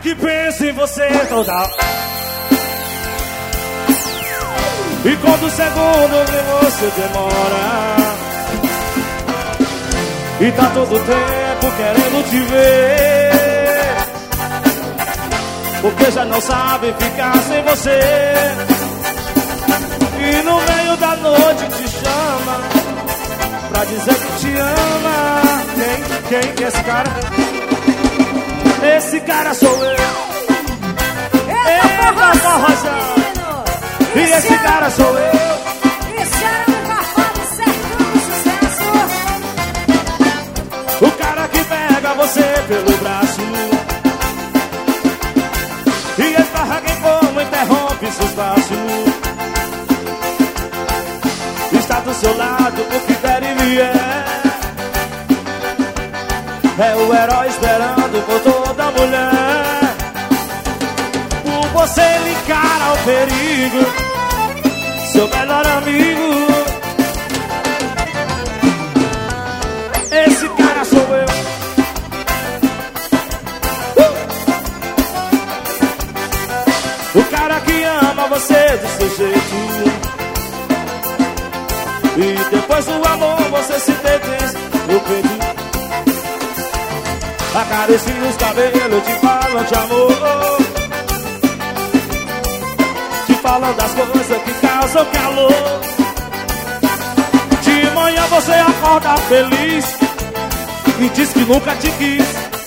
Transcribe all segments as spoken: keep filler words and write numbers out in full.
que pensa em você toda. E quando segundo vê você demora. E tá todo tempo querendo te ver, porque já não sabe ficar sem você. E no meio da noite te chama pra dizer que te ama. Quem? Quem que é esse cara? Esse cara sou eu. Eita, forrozão. E esse cara sou eu. Esse era o Carvalho cercando sucesso. O cara que pega você pelo braço e esbarra quem como interrompe seus passos. Está do seu lado o que der e vier. É o herói esperando por toda mulher. Por você ele encara o perigo, seu melhor amigo. Esse cara sou eu. uh! O cara que ama você do seu jeito, e depois do amor você se detém no peito. Acaricia os cabelos, te falam de amor, te falam das coisas que causam calor. De manhã você acorda feliz e diz que nunca te quis.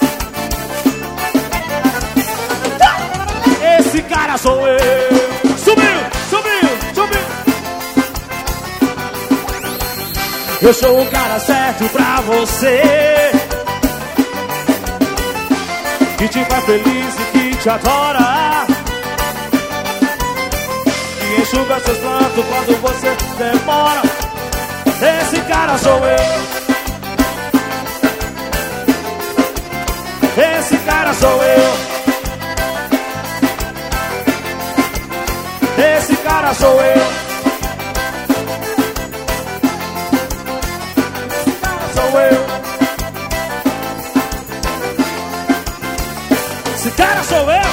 Esse cara sou eu. Subiu, subiu, subiu. Eu sou o cara certo pra você, que te faz feliz e que te adora, que enxuga seus prantos quando você demora. Esse cara sou eu. Esse cara sou eu. Esse cara sou eu. Sou eu. Esse cara sou eu.